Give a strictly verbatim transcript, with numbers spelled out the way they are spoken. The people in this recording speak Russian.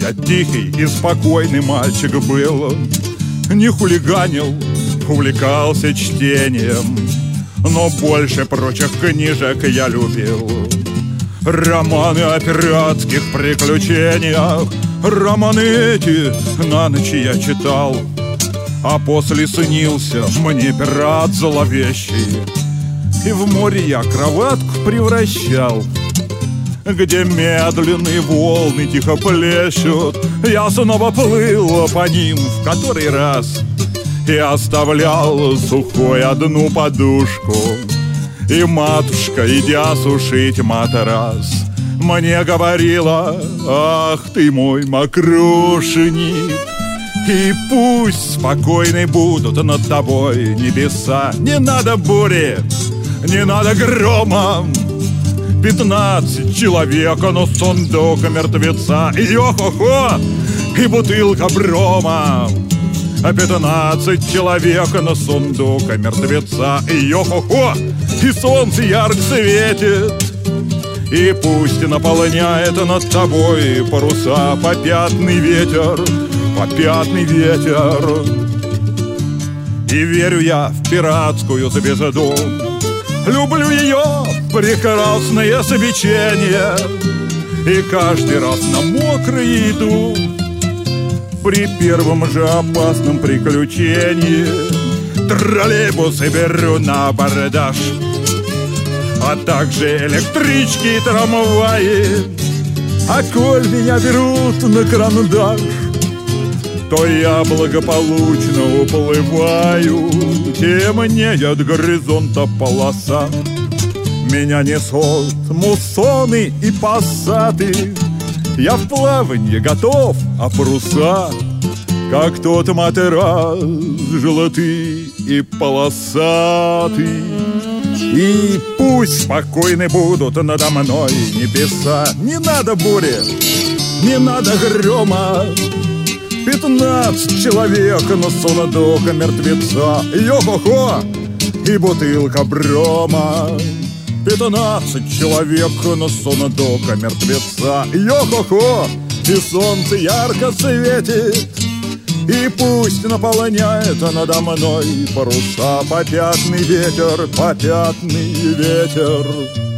Я тихий и спокойный мальчик был, не хулиганил, увлекался чтением, но больше прочих книжек я любил романы о пиратских приключениях. Романы эти на ночь я читал, а после снился мне пират зловещий. И в море я кроватку превращал, где медленные волны тихо плещут. Я снова плыл по ним в который раз и оставлял сухой одну подушку. И матушка, идя сушить матрас, мне говорила: ах ты мой мокрушник, и пусть спокойны будут над тобой небеса. Не надо бури, не надо грома, пятнадцать человек, но сундук мертвеца. Йо-хо-хо, и бутылка брома. Пятнадцать человек на сундук мертвеца. Йо-хо-хо, и солнце ярко светит, и пусть наполняет над тобой паруса попятный ветер, попятный ветер. И верю я в пиратскую звезду, люблю ее прекрасное свечение, и каждый раз на мокрый иду при первом же опасном приключении. Троллейбусы беру на абордаж, а также электрички и трамваи. А коль меня берут на карандаш, то я благополучно уплываю. Темнеет горизонта полоса, меня несут муссоны и пассаты. Я в плаванье готов, а паруса, как тот матрас, желтый и полосатый. И пусть спокойны будут надо мной небеса. Не надо бури, не надо грома, пятнадцать человек на сундук мертвеца. Йо-хо-хо, и бутылка брома. Пятнадцать человек на сундук мертвеца. Йо-хо-хо, и солнце ярко светит, и пусть наполняет надо мной паруса попятный ветер, попятный ветер.